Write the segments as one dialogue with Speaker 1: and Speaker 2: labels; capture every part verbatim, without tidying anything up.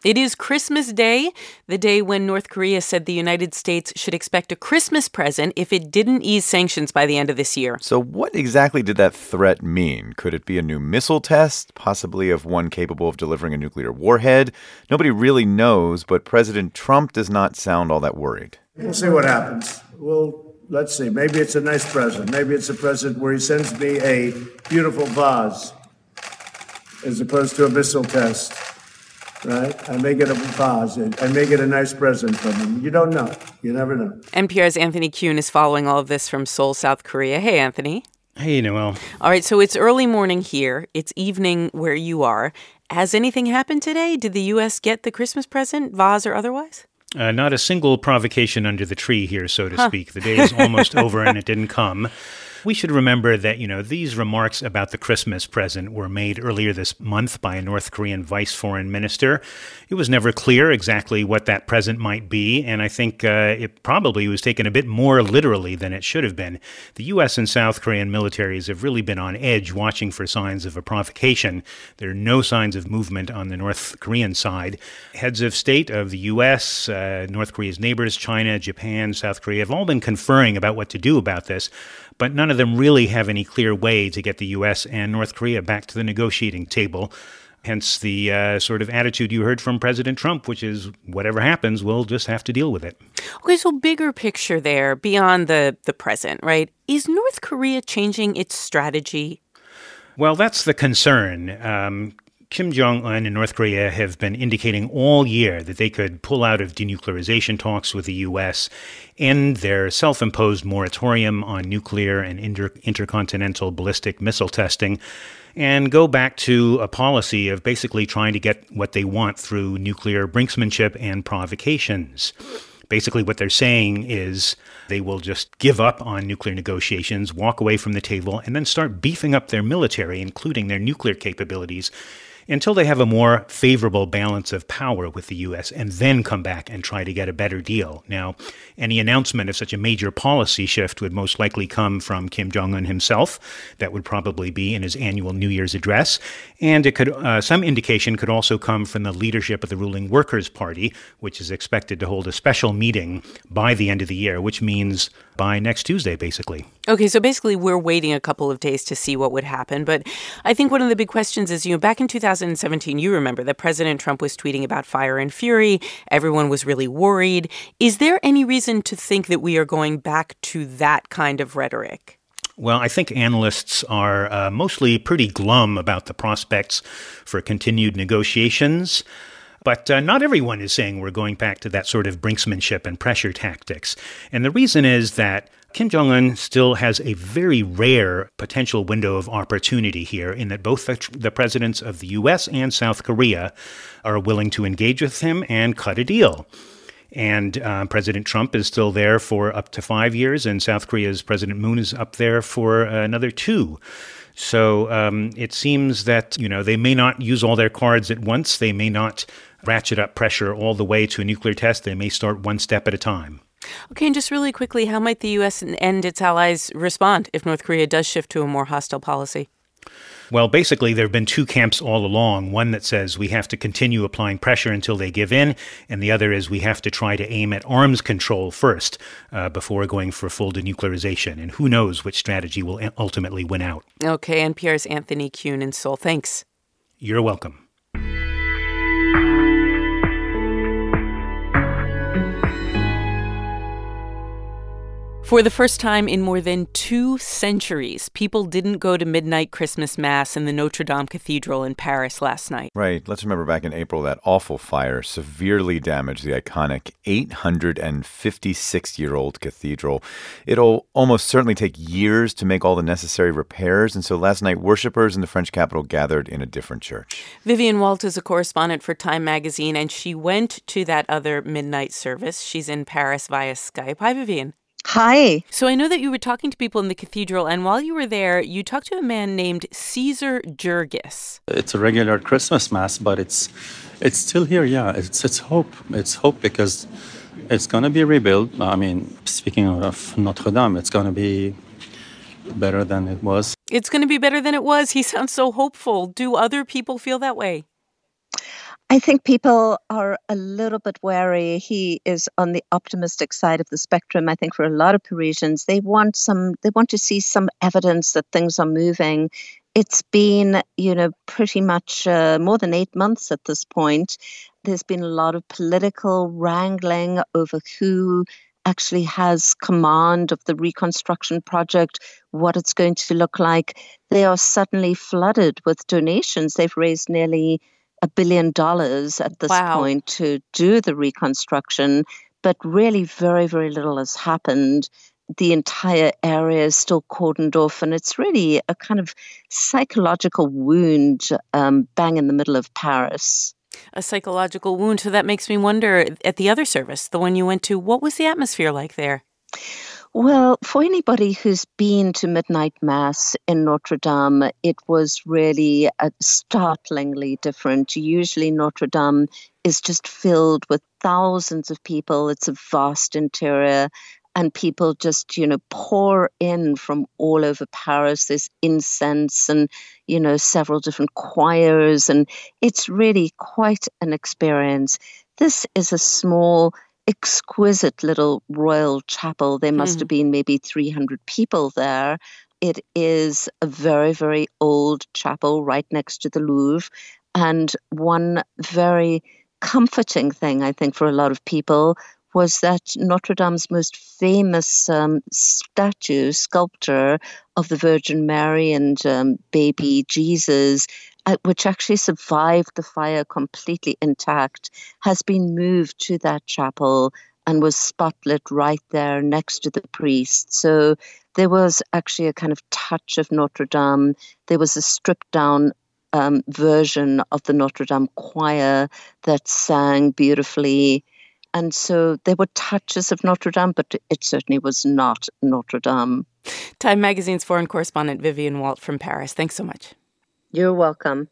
Speaker 1: It is Christmas Day, the day when North Korea said the United States should expect a Christmas present if it didn't ease sanctions by the end of this year.
Speaker 2: So what exactly did that threat mean? Could it be a new missile test, possibly of one capable of delivering a nuclear warhead? Nobody really knows, but President Trump does not sound all that worried.
Speaker 3: We'll see what happens. Well, let's see. Maybe it's a nice present. Maybe it's a present where he sends me a beautiful vase as opposed to a missile test. Right? I may get a vase. I may get a nice present from him. You don't know. You never know.
Speaker 1: N P R's Anthony Kuhn is following all of this from Seoul, South Korea. Hey, Anthony.
Speaker 4: Hey, Noel.
Speaker 1: All right, so it's early morning here. It's evening where you are. Has anything happened today? Did the U S get the Christmas present, vase or otherwise?
Speaker 4: Uh, not a single provocation under the tree here, so to
Speaker 1: huh.
Speaker 4: speak. The day is almost over and it didn't come. We should remember that, you know, these remarks about the Christmas present were made earlier this month by a North Korean vice foreign minister. It was never clear exactly what that present might be, and I think uh, it probably was taken a bit more literally than it should have been. The U S and South Korean militaries have really been on edge watching for signs of a provocation. There are no signs of movement on the North Korean side. Heads of state of the U S, uh, North Korea's neighbors, China, Japan, South Korea, have all been conferring about what to do about this, but none of them really have any clear way to get the U S and North Korea back to the negotiating table. Hence the uh, sort of attitude you heard from President Trump, which is whatever happens, we'll just have to deal with it.
Speaker 1: Okay, so bigger picture there, beyond the, the present, right? Is North Korea changing its strategy?
Speaker 4: Well, that's the concern. Um, Kim Jong-un and North Korea have been indicating all year that they could pull out of denuclearization talks with the U S, end their self-imposed moratorium on nuclear and inter- intercontinental ballistic missile testing, and go back to a policy of basically trying to get what they want through nuclear brinksmanship and provocations. Basically, what they're saying is they will just give up on nuclear negotiations, walk away from the table, and then start beefing up their military, including their nuclear capabilities, until they have a more favorable balance of power with the U S, and then come back and try to get a better deal. Now, any announcement of such a major policy shift would most likely come from Kim Jong-un himself. That would probably be in his annual New Year's address. And it could, uh, some indication could also come from the leadership of the ruling Workers' Party, which is expected to hold a special meeting by the end of the year, which means by next Tuesday, basically.
Speaker 1: Okay, so basically we're waiting a couple of days to see what would happen. But I think one of the big questions is, you know, back in two thousand seventeen, you remember that President Trump was tweeting about fire and fury. Everyone was really worried. Is there any reason to think that we are going back to that kind of rhetoric?
Speaker 4: Well, I think analysts are uh, mostly pretty glum about the prospects for continued negotiations. But uh, not everyone is saying we're going back to that sort of brinksmanship and pressure tactics. And the reason is that Kim Jong-un still has a very rare potential window of opportunity here, in that both the, the presidents of the U S and South Korea are willing to engage with him and cut a deal. And uh, President Trump is still there for up to five years, and South Korea's President Moon is up there for uh, another two. So um, it seems that, you know, they may not use all their cards at once. They may not ratchet up pressure all the way to a nuclear test. They may start one step at a time.
Speaker 1: Okay, and just really quickly, how might the U S and its allies respond if North Korea does shift to a more hostile policy?
Speaker 4: Well, basically, there have been two camps all along. One that says we have to continue applying pressure until they give in, and the other is we have to try to aim at arms control first uh, before going for full denuclearization. And who knows which strategy will ultimately win out.
Speaker 1: Okay, N P R's Anthony Kuhn in Seoul. Thanks.
Speaker 4: You're welcome.
Speaker 1: For the first time in more than two centuries, people didn't go to midnight Christmas Mass in the Notre Dame Cathedral in Paris last night.
Speaker 2: Right. Let's remember back in April, that awful fire severely damaged the iconic eight hundred fifty-six-year-old cathedral. It'll almost certainly take years to make all the necessary repairs, and so last night, worshipers in the French capital gathered in a different church.
Speaker 1: Vivian Walt is a correspondent for Time magazine, and she went to that other midnight service. She's in Paris via Skype. Hi, Vivian.
Speaker 5: Hi.
Speaker 1: So I know that you were talking to people in the cathedral, and while you were there, you talked to a man named Caesar Jurgis.
Speaker 6: It's a regular Christmas Mass, but it's it's still here, yeah. It's it's hope. It's hope because it's going to be rebuilt. I mean, speaking of Notre Dame, it's going to be better than it was.
Speaker 1: It's going to be better than it was. He sounds so hopeful. Do other people feel that way?
Speaker 5: I think people are a little bit wary. He is on the optimistic side of the spectrum. I think for a lot of Parisians, they want some, they want to see some evidence that things are moving. It's been, you know, pretty much uh, more than eight months at this point. There's been a lot of political wrangling over who actually has command of the reconstruction project, what it's going to look like. They are suddenly flooded with donations. They've raised nearly a billion dollars at this
Speaker 1: Wow.
Speaker 5: point to do the reconstruction, but really very, very little has happened. The entire area is still cordoned off, and it's really a kind of psychological wound um, bang in the middle of Paris.
Speaker 1: A psychological wound. So that makes me wonder, at the other service, the one you went to, what was the atmosphere like there?
Speaker 5: Well, for anybody who's been to midnight mass in Notre Dame, it was really uh, startlingly different. Usually Notre Dame is just filled with thousands of people. It's a vast interior. And people just, you know, pour in from all over Paris. There's incense and, you know, several different choirs. And it's really quite an experience. This is a small, exquisite little royal chapel. There must
Speaker 1: Mhm.
Speaker 5: have been maybe three hundred people there. It is a very, very old chapel right next to the Louvre. And one very comforting thing, I think, for a lot of people was that Notre Dame's most famous um, statue, sculpture of the Virgin Mary and um, baby Jesus, uh, which actually survived the fire completely intact, has been moved to that chapel and was spotlit right there next to the priest. So there was actually a kind of touch of Notre Dame. There was a stripped down um, version of the Notre Dame choir that sang beautifully. And so there were touches of Notre Dame, but it certainly was not Notre Dame.
Speaker 1: Time Magazine's foreign correspondent Vivian Walt from Paris. Thanks so much.
Speaker 5: You're welcome.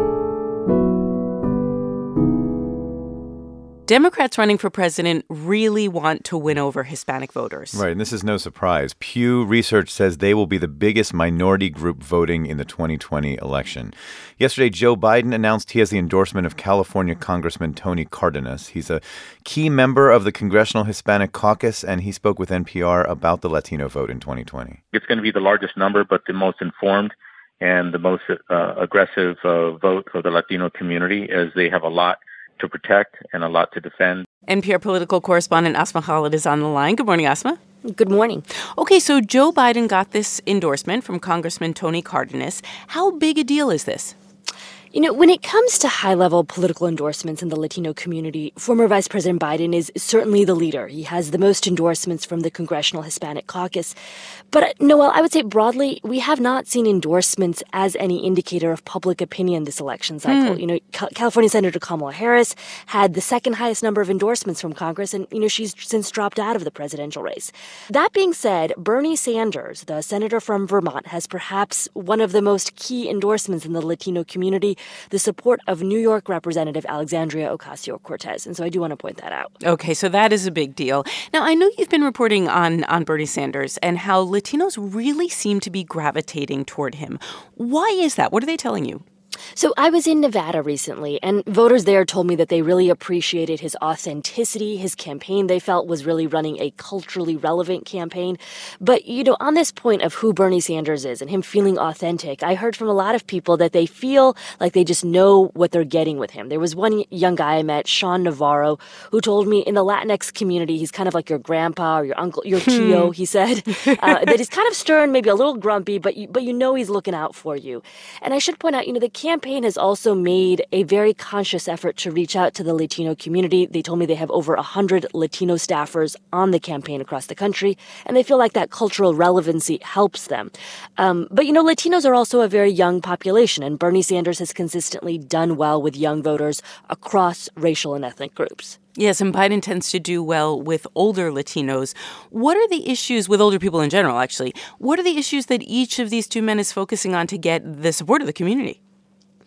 Speaker 1: Democrats running for president really want to win over Hispanic voters.
Speaker 2: Right, and this is no surprise. Pew Research says they will be the biggest minority group voting in the twenty twenty election. Yesterday, Joe Biden announced he has the endorsement of California Congressman Tony Cardenas. He's a key member of the Congressional Hispanic Caucus, and he spoke with N P R about the Latino vote in twenty twenty.
Speaker 7: It's going to be the largest number, but the most informed and the most uh, aggressive uh, vote of the Latino community, as they have a lot to protect and a lot to defend.
Speaker 1: N P R political correspondent Asma Khalid is on the line. Good morning, Asma.
Speaker 8: Good morning.
Speaker 1: Okay, so Joe Biden got this endorsement from Congressman Tony Cardenas. How big a deal is this?
Speaker 8: You know, when it comes to high-level political endorsements in the Latino community, former Vice President Biden is certainly the leader. He has the most endorsements from the Congressional Hispanic Caucus. But, uh, Noel, I would say broadly, we have not seen endorsements as any indicator of public opinion this election cycle. Mm. You know, Ca- California Senator Kamala Harris had the second highest number of endorsements from Congress, and, you know, she's since dropped out of the presidential race. That being said, Bernie Sanders, the senator from Vermont, has perhaps one of the most key endorsements in the Latino community, the support of New York Representative Alexandria Ocasio-Cortez. And so I do want to point that out.
Speaker 1: Okay, so that is a big deal. Now, I know you've been reporting on, on Bernie Sanders and how Latinos really seem to be gravitating toward him. Why is that? What are they telling you?
Speaker 8: So I was in Nevada recently, and voters there told me that they really appreciated his authenticity. His campaign, they felt, was really running a culturally relevant campaign. But, you know, on this point of who Bernie Sanders is and him feeling authentic, I heard from a lot of people that they feel like they just know what they're getting with him. There was one young guy I met, Sean Navarro, who told me in the Latinx community, he's kind of like your grandpa or your uncle, your tio, he said, uh, that he's kind of stern, maybe a little grumpy, but you, but you know he's looking out for you. And I should point out, you know, the campaign has also made a very conscious effort to reach out to the Latino community. They told me they have over one hundred Latino staffers on the campaign across the country, and they feel like that cultural relevancy helps them. Um, but, you know, Latinos are also a very young population, and Bernie Sanders has consistently done well with young voters across racial and ethnic groups.
Speaker 1: Yes, and Biden tends to do well with older Latinos. What are the issues with older people in general, actually? What are the issues that each of these two men is focusing on to get the support of the community?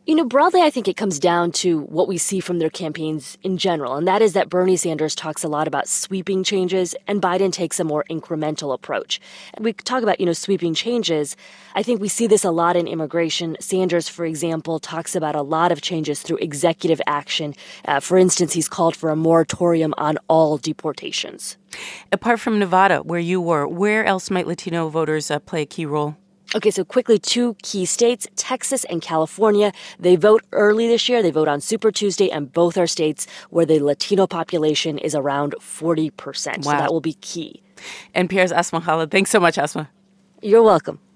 Speaker 8: You know, broadly, I think it comes down to what we see from their campaigns in general, and that is that Bernie Sanders talks a lot about sweeping changes, and Biden takes a more incremental approach. And we talk about, you know, sweeping changes. I think we see this a lot in immigration. Sanders, for example, talks about a lot of changes through executive action. Uh, for instance, he's called for a moratorium on all deportations.
Speaker 1: Apart from Nevada, where you were, where else might Latino voters uh, play a key role?
Speaker 8: Okay, so quickly, two key states, Texas and California. They vote early this year. They vote on Super Tuesday, and both are states where the Latino population is around forty percent.
Speaker 1: Wow.
Speaker 8: So that will be key.
Speaker 1: N P R's Asma Khalid. Thanks so much, Asma.
Speaker 8: You're welcome.